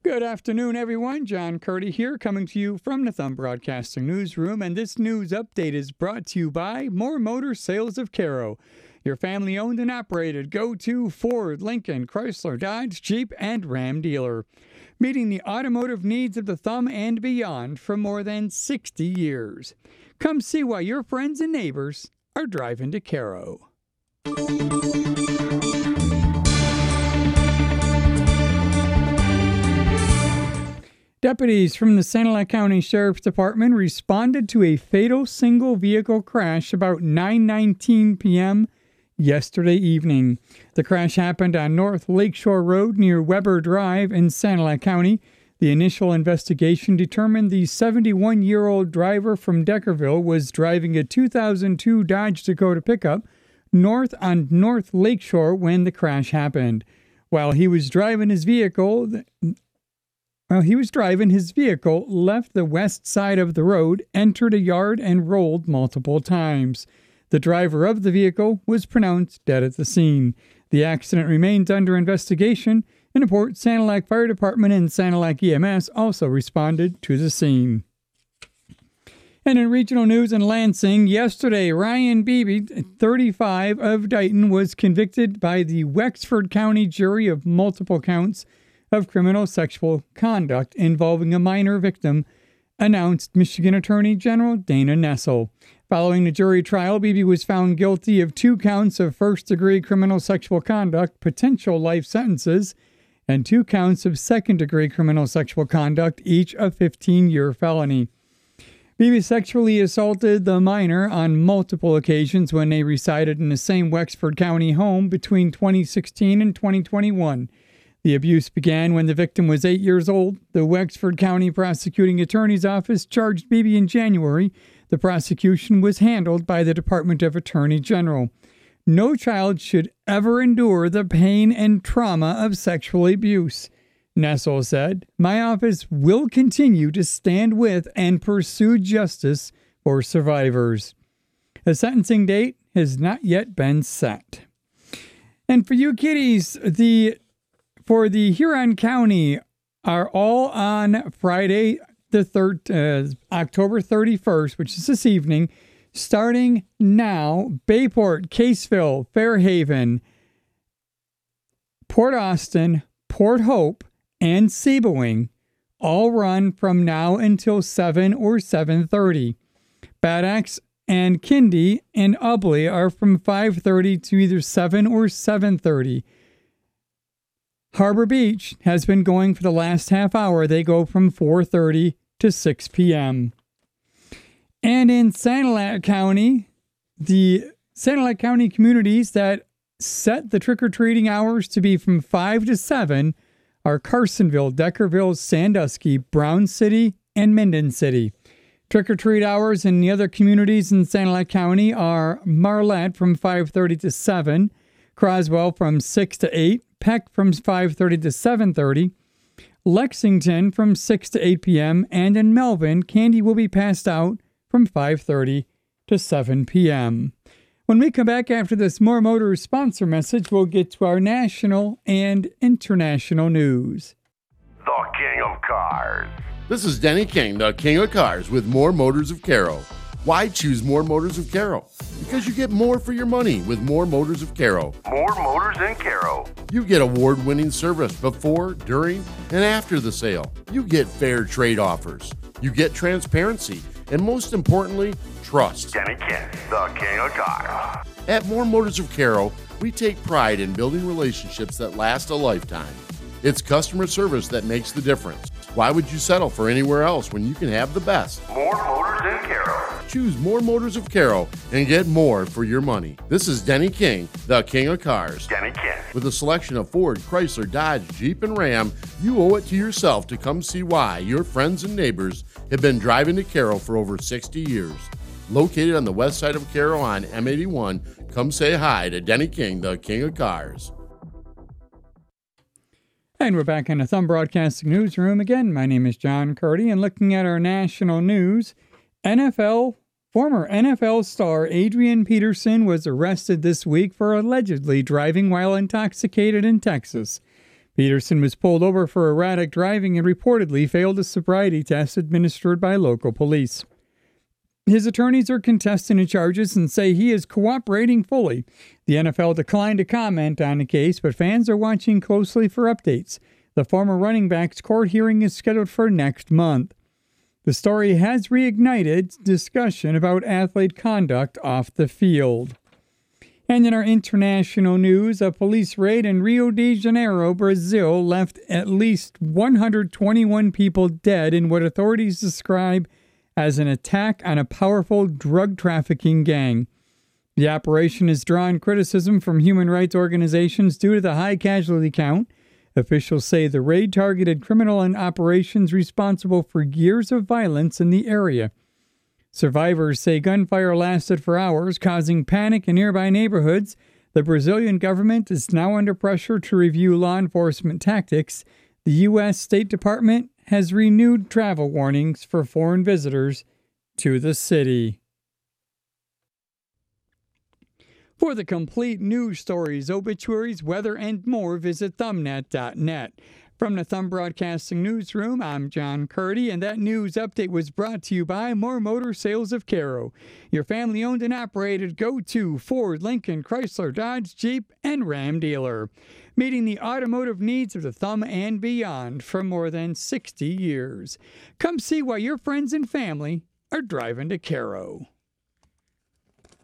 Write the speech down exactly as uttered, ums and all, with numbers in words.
Good afternoon, everyone. John Curdy here, coming to you from the Thumb Broadcasting Newsroom, and this news update is brought to you by More Motor Sales of Cairo, your family-owned and operated go-to Ford, Lincoln, Chrysler, Dodge, Jeep, and Ram dealer, meeting the automotive needs of the Thumb and beyond for more than sixty years. Come see why your friends and neighbors are driving to Cairo. Deputies from the Sanilac County Sheriff's Department responded to a fatal single-vehicle crash about nine nineteen p.m. yesterday evening. The crash happened on North Lakeshore Road near Weber Drive in Sanilac County. The initial investigation determined the seventy-one-year-old driver from Deckerville was driving a two thousand two Dodge Dakota pickup north on North Lakeshore when the crash happened. While he was driving his vehicle... While he was driving, his vehicle left the west side of the road, entered a yard, and rolled multiple times. The driver of the vehicle was pronounced dead at the scene. The accident remains under investigation, and the Port Sanilac Fire Department and Sanilac E M S also responded to the scene. And in regional news in Lansing, yesterday, Ryan Beebe, thirty-five, of Dighton, was convicted by the Wexford County jury of multiple counts of criminal sexual conduct involving a minor victim, announced Michigan Attorney General Dana Nessel. Following the jury trial, Beebe was found guilty of two counts of first-degree criminal sexual conduct, potential life sentences, and two counts of second-degree criminal sexual conduct, each a fifteen-year felony. Beebe sexually assaulted the minor on multiple occasions when they resided in the same Wexford County home between twenty sixteen and twenty twenty-one. The abuse began when the victim was eight years old. The Wexford County Prosecuting Attorney's Office charged Beebe in January. The prosecution was handled by the Department of Attorney General. No child should ever endure the pain and trauma of sexual abuse, Nessel said. My office will continue to stand with and pursue justice for survivors. A sentencing date has not yet been set. And for you kiddies, the For the Huron County are all on Friday, the third, uh, October thirty-first, which is this evening, starting now. Bayport, Caseville, Fairhaven, Port Austin, Port Hope, and Sebowing all run from now until seven or seven thirty. Bad Axe and Kindy and Ubley are from five thirty to either seven or seven thirty. Harbor Beach has been going for the last half hour. They go from four thirty to six p.m. And in Sanilac County, the Sanilac County communities that set the trick-or-treating hours to be from five to seven are Carsonville, Deckerville, Sandusky, Brown City, and Minden City. Trick-or-treat hours in the other communities in Sanilac County are Marlette from five thirty to seven, Croswell from six to eight, Peck from five thirty to seven thirty, Lexington from six to eight p.m., and in Melvin, candy will be passed out from five thirty to seven p.m. When we come back after this More Motors sponsor message, we'll get to our national and international news. The King of Cars. This is Denny King, the King of Cars, with More Motors of Cairo. Why choose More Motors of Cairo? Because you get more for your money with More Motors of Cairo. More Motors in Cairo. You get award-winning service before, during, and after the sale. You get fair trade offers. You get transparency. And most importantly, trust. Denny King, the King of Cars. At More Motors of Cairo, we take pride in building relationships that last a lifetime. It's customer service that makes the difference. Why would you settle for anywhere else when you can have the best? More Motors in Cairo. Choose More Motors of Cairo and get more for your money. This is Denny King, the King of Cars. Denny King. With a selection of Ford, Chrysler, Dodge, Jeep, and Ram, you owe it to yourself to come see why your friends and neighbors have been driving to Cairo for over sixty years. Located on the west side of Cairo on M eighty-one, come say hi to Denny King, the King of Cars. And we're back in the Thumb Broadcasting Newsroom again. My name is John Curdy, and looking at our national news, N F L, former N F L star Adrian Peterson was arrested this week for allegedly driving while intoxicated in Texas. Peterson was pulled over for erratic driving and reportedly failed a sobriety test administered by local police. His attorneys are contesting the charges and say he is cooperating fully. The N F L declined to comment on the case, but fans are watching closely for updates. The former running back's court hearing is scheduled for next month. The story has reignited discussion about athlete conduct off the field. And in our international news, a police raid in Rio de Janeiro, Brazil, left at least one hundred twenty-one people dead in what authorities describe as an attack on a powerful drug trafficking gang. The operation has drawn criticism from human rights organizations due to the high casualty count. Officials say the raid targeted criminal and operations responsible for years of violence in the area. Survivors say gunfire lasted for hours, causing panic in nearby neighborhoods. The Brazilian government is now under pressure to review law enforcement tactics. The U S State Department has renewed travel warnings for foreign visitors to the city. For the complete news stories, obituaries, weather, and more, visit thumbnet dot net. From the Thumb Broadcasting Newsroom, I'm John Curdy, and that news update was brought to you by More Motor Sales of Cairo, your family-owned and operated go-to Ford, Lincoln, Chrysler, Dodge, Jeep, and Ram dealer, meeting the automotive needs of the Thumb and beyond for more than sixty years. Come see why your friends and family are driving to Cairo.